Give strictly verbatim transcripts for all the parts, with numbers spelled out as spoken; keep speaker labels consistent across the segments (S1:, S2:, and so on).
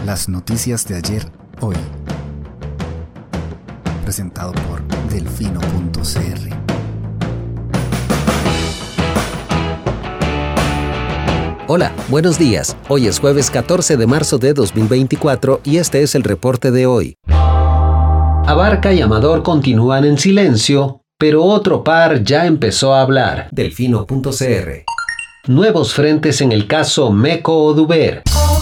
S1: Las noticias de ayer, hoy. Presentado por delfino punto c r.
S2: Hola, buenos días. Hoy es jueves catorce de marzo de dos mil veinticuatro y este es el reporte de hoy. Abarca y Amador continúan en silencio, pero otro par ya empezó a hablar. delfino punto c r. Nuevos frentes en el caso Meco-Oduber.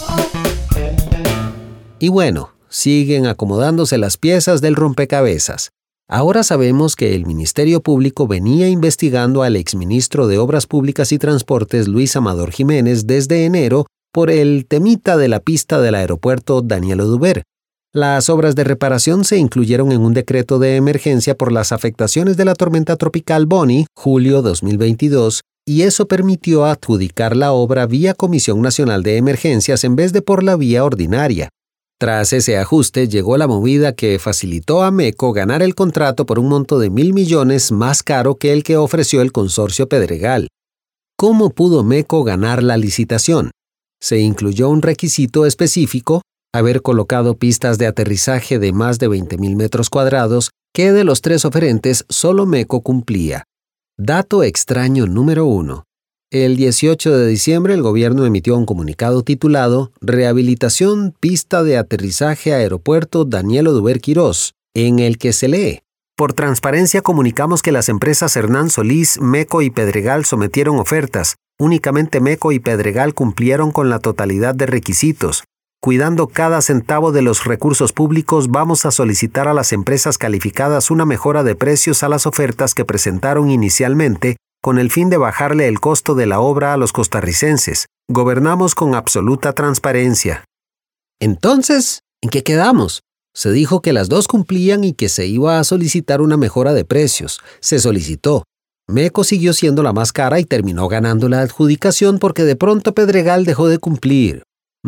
S2: Y bueno, siguen acomodándose las piezas del rompecabezas. Ahora sabemos que el Ministerio Público venía investigando al exministro de Obras Públicas y Transportes Luis Amador Jiménez desde enero por el temita de la pista del aeropuerto Daniel Oduber. Las obras de reparación se incluyeron en un decreto de emergencia por las afectaciones de la tormenta tropical Bonnie, julio dos mil veintidós, y eso permitió adjudicar la obra vía Comisión Nacional de Emergencias en vez de por la vía ordinaria. Tras ese ajuste llegó la movida que facilitó a Meco ganar el contrato por un monto de mil millones más caro que el que ofreció el consorcio Pedregal. ¿Cómo pudo Meco ganar la licitación? Se incluyó un requisito específico, haber colocado pistas de aterrizaje de más de veinte mil metros cuadrados, que de los tres oferentes solo Meco cumplía. Dato extraño número uno. El dieciocho de diciembre el gobierno emitió un comunicado titulado Rehabilitación Pista de Aterrizaje Aeropuerto Daniel Oduber Quirós, en el que se lee: por transparencia comunicamos que las empresas Hernán Solís, Meco y Pedregal sometieron ofertas. Únicamente Meco y Pedregal cumplieron con la totalidad de requisitos. Cuidando cada centavo de los recursos públicos, vamos a solicitar a las empresas calificadas una mejora de precios a las ofertas que presentaron inicialmente, con el fin de bajarle el costo de la obra a los costarricenses. Gobernamos con absoluta transparencia. Entonces, ¿en qué quedamos? Se dijo que las dos cumplían y que se iba a solicitar una mejora de precios. Se solicitó. Meco siguió siendo la más cara y terminó ganando la adjudicación porque de pronto Pedregal dejó de cumplir.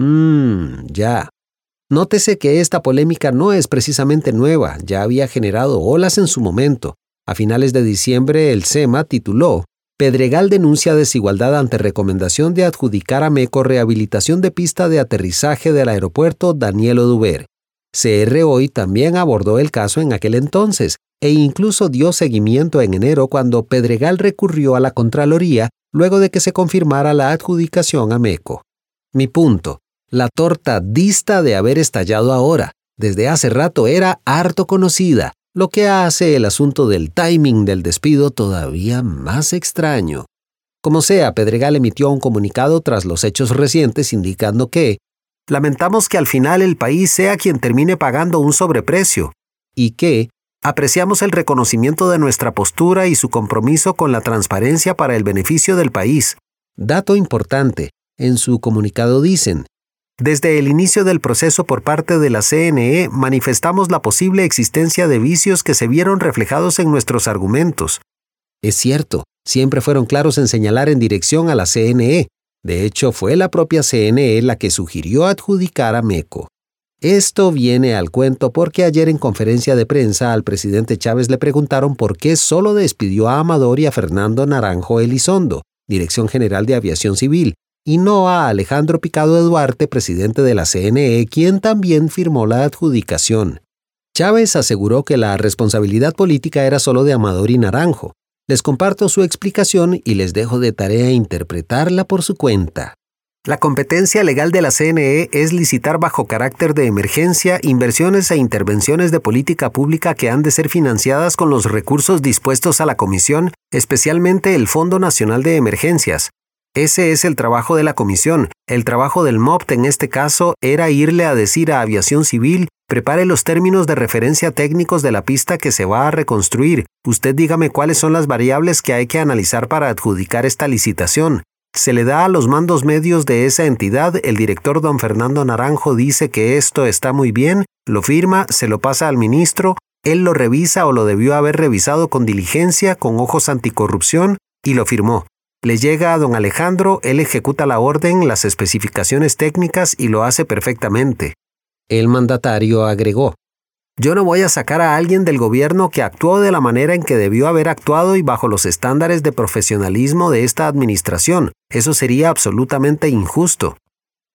S2: Mmm, ya. Nótese que esta polémica no es precisamente nueva, ya había generado olas en su momento. A finales de diciembre, el SEMA tituló Pedregal denuncia desigualdad ante recomendación de adjudicar a Meco rehabilitación de pista de aterrizaje del aeropuerto Daniel Oduber. C R Hoy también abordó el caso en aquel entonces e incluso dio seguimiento en enero cuando Pedregal recurrió a la Contraloría luego de que se confirmara la adjudicación a Meco. Mi punto, la torta dista de haber estallado ahora. Desde hace rato era harto conocida, lo que hace el asunto del timing del despido todavía más extraño. Como sea, Pedregal emitió un comunicado tras los hechos recientes indicando que lamentamos que al final el país sea quien termine pagando un sobreprecio y que apreciamos el reconocimiento de nuestra postura y su compromiso con la transparencia para el beneficio del país. Dato importante, en su comunicado dicen: desde el inicio del proceso por parte de la C N E manifestamos la posible existencia de vicios que se vieron reflejados en nuestros argumentos. Es cierto, siempre fueron claros en señalar en dirección a la C N E. De hecho, fue la propia C N E la que sugirió adjudicar a Meco. Esto viene al cuento porque ayer en conferencia de prensa al presidente Chávez le preguntaron por qué solo despidió a Amador y a Fernando Naranjo Elizondo, Dirección General de Aviación Civil, y no a Alejandro Picado de Duarte, presidente de la C N E, quien también firmó la adjudicación. Chávez aseguró que la responsabilidad política era solo de Amador y Naranjo. Les comparto su explicación y les dejo de tarea interpretarla por su cuenta. La competencia legal de la C N E es licitar bajo carácter de emergencia inversiones e intervenciones de política pública que han de ser financiadas con los recursos dispuestos a la Comisión, especialmente el Fondo Nacional de Emergencias. Ese es el trabajo de la comisión. El trabajo del M O P T en este caso era irle a decir a Aviación Civil, prepare los términos de referencia técnicos de la pista que se va a reconstruir. Usted dígame cuáles son las variables que hay que analizar para adjudicar esta licitación. Se le da a los mandos medios de esa entidad, el director don Fernando Naranjo dice que esto está muy bien, lo firma, se lo pasa al ministro, él lo revisa o lo debió haber revisado con diligencia, con ojos anticorrupción, y lo firmó. Le llega a don Alejandro, él ejecuta la orden, las especificaciones técnicas y lo hace perfectamente. El mandatario agregó: yo no voy a sacar a alguien del gobierno que actuó de la manera en que debió haber actuado y bajo los estándares de profesionalismo de esta administración. Eso sería absolutamente injusto.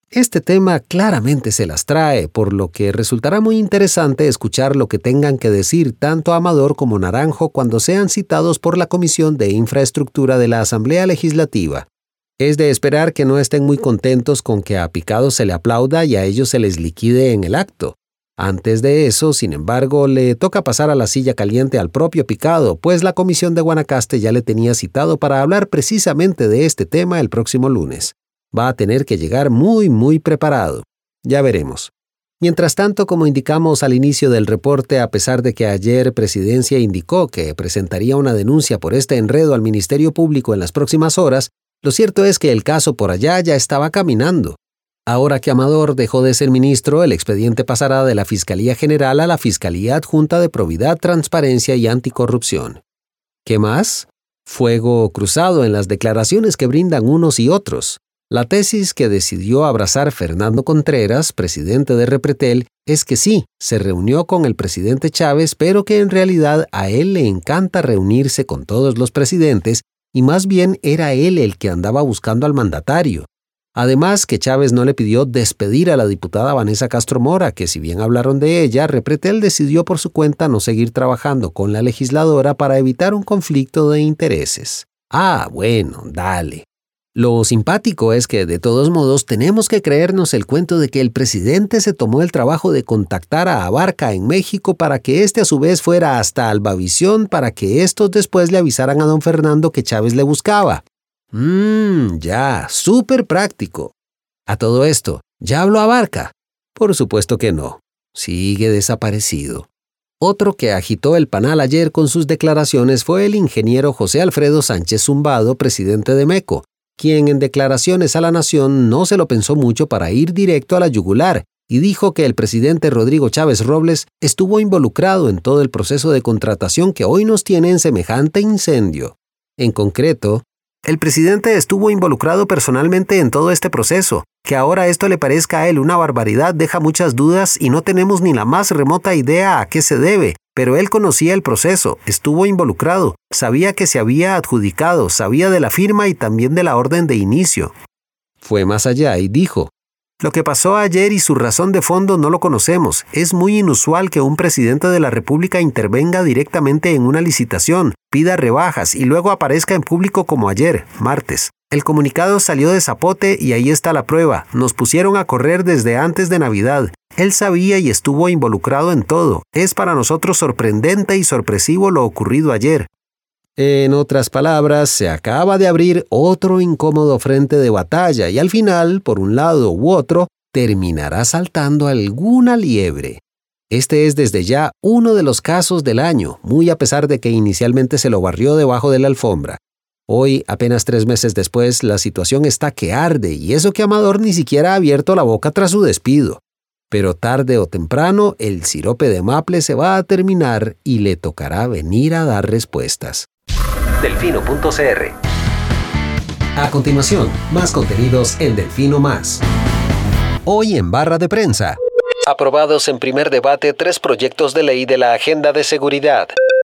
S2: Este tema claramente se las trae, por lo que resultará muy interesante escuchar lo que tengan que decir tanto Amador como Naranjo cuando sean citados por la Comisión de Infraestructura de la Asamblea Legislativa. Es de esperar que no estén muy contentos con que a Picado se le aplauda y a ellos se les liquide en el acto. Antes de eso, sin embargo, le toca pasar a la silla caliente al propio Picado, pues la Comisión de Guanacaste ya le tenía citado para hablar precisamente de este tema el próximo lunes. Va a tener que llegar muy, muy preparado. Ya veremos. Mientras tanto, como indicamos al inicio del reporte, a pesar de que ayer Presidencia indicó que presentaría una denuncia por este enredo al Ministerio Público en las próximas horas, lo cierto es que el caso por allá ya estaba caminando. Ahora que Amador dejó de ser ministro, el expediente pasará de la Fiscalía General a la Fiscalía Adjunta de Probidad, Transparencia y Anticorrupción. ¿Qué más? Fuego cruzado en las declaraciones que brindan unos y otros. La tesis que decidió abrazar Fernando Contreras, presidente de Repretel, es que sí, se reunió con el presidente Chávez, pero que en realidad a él le encanta reunirse con todos los presidentes y más bien era él el que andaba buscando al mandatario. Además, que Chávez no le pidió despedir a la diputada Vanessa Castro Mora, que si bien hablaron de ella, Repretel decidió por su cuenta no seguir trabajando con la legisladora para evitar un conflicto de intereses. Ah, bueno, dale. Lo simpático es que, de todos modos, tenemos que creernos el cuento de que el presidente se tomó el trabajo de contactar a Abarca en México para que éste a su vez fuera hasta Albavisión para que estos después le avisaran a don Fernando que Chávez le buscaba. Mmm, ya, súper práctico. A todo esto, ¿ya habló Abarca? Por supuesto que no. Sigue desaparecido. Otro que agitó el panal ayer con sus declaraciones fue el ingeniero José Alfredo Sánchez Zumbado, presidente de MECO, quien en declaraciones a la Nación no se lo pensó mucho para ir directo a la yugular y dijo que el presidente Rodrigo Chávez Robles estuvo involucrado en todo el proceso de contratación que hoy nos tiene en semejante incendio. En concreto, el presidente estuvo involucrado personalmente en todo este proceso. Que ahora esto le parezca a él una barbaridad deja muchas dudas y no tenemos ni la más remota idea a qué se debe. Pero él conocía el proceso, estuvo involucrado, sabía que se había adjudicado, sabía de la firma y también de la orden de inicio. Fue más allá y dijo: lo que pasó ayer y su razón de fondo no lo conocemos. Es muy inusual que un presidente de la República intervenga directamente en una licitación, pida rebajas y luego aparezca en público como ayer, martes. El comunicado salió de zapote y ahí está la prueba. Nos pusieron a correr desde antes de Navidad. Él sabía y estuvo involucrado en todo. Es para nosotros sorprendente y sorpresivo lo ocurrido ayer. En otras palabras, se acaba de abrir otro incómodo frente de batalla y al final, por un lado u otro, terminará saltando alguna liebre. Este es desde ya uno de los casos del año, muy a pesar de que inicialmente se lo barrió debajo de la alfombra. Hoy, apenas tres meses después, la situación está que arde y eso que Amador ni siquiera ha abierto la boca tras su despido. Pero tarde o temprano, el sirope de maple se va a terminar y le tocará venir a dar respuestas. Delfino punto c r. A continuación, más contenidos en Delfino Más. Hoy en Barra de Prensa. Aprobados en primer debate tres proyectos de ley de la Agenda de Seguridad.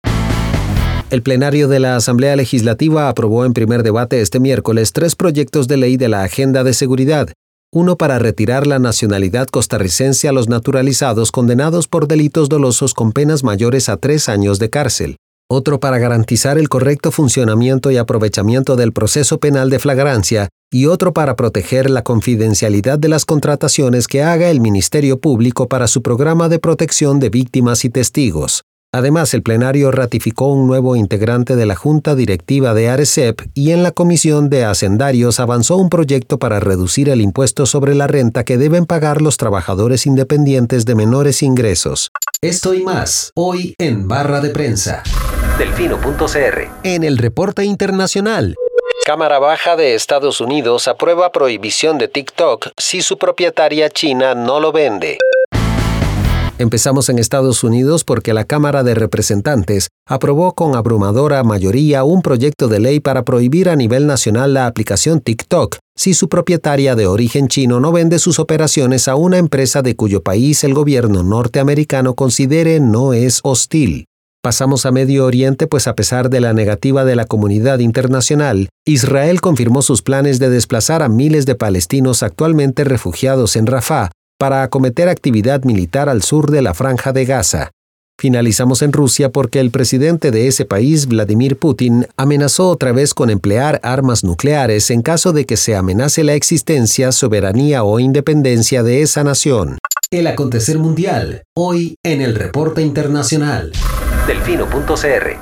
S2: El plenario de la Asamblea Legislativa aprobó en primer debate este miércoles tres proyectos de ley de la Agenda de Seguridad. Uno para retirar la nacionalidad costarricense a los naturalizados condenados por delitos dolosos con penas mayores a tres años de cárcel. Otro para garantizar el correcto funcionamiento y aprovechamiento del proceso penal de flagrancia, y otro para proteger la confidencialidad de las contrataciones que haga el Ministerio Público para su programa de protección de víctimas y testigos. Además, el plenario ratificó un nuevo integrante de la Junta Directiva de ARECEP y en la Comisión de Hacendarios avanzó un proyecto para reducir el impuesto sobre la renta que deben pagar los trabajadores independientes de menores ingresos. Esto y más, hoy en Barra de Prensa. Delfino punto c r. En el reporte internacional. Cámara Baja de Estados Unidos aprueba prohibición de TikTok si su propietaria china no lo vende. Empezamos en Estados Unidos porque la Cámara de Representantes aprobó con abrumadora mayoría un proyecto de ley para prohibir a nivel nacional la aplicación TikTok si su propietaria de origen chino no vende sus operaciones a una empresa de cuyo país el gobierno norteamericano considere no es hostil. Pasamos a Medio Oriente, pues a pesar de la negativa de la comunidad internacional, Israel confirmó sus planes de desplazar a miles de palestinos actualmente refugiados en Rafah para acometer actividad militar al sur de la Franja de Gaza. Finalizamos en Rusia porque el presidente de ese país, Vladimir Putin, amenazó otra vez con emplear armas nucleares en caso de que se amenace la existencia, soberanía o independencia de esa nación. El acontecer mundial, hoy en el Reporte Internacional. Delfino punto c r.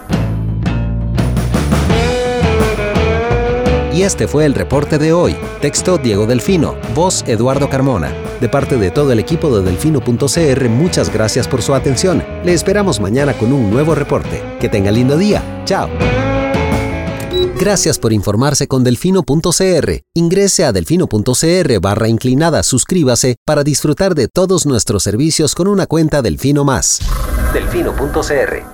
S2: Y este fue el reporte de hoy. Texto Diego Delfino, voz Eduardo Carmona. De parte de todo el equipo de Delfino punto c r, muchas gracias por su atención. Le esperamos mañana con un nuevo reporte. Que tenga lindo día. Chao. Gracias por informarse con Delfino punto c r. Ingrese a Delfino punto c r barra inclinada, suscríbase para disfrutar de todos nuestros servicios con una cuenta Delfino Más. Delfino punto c r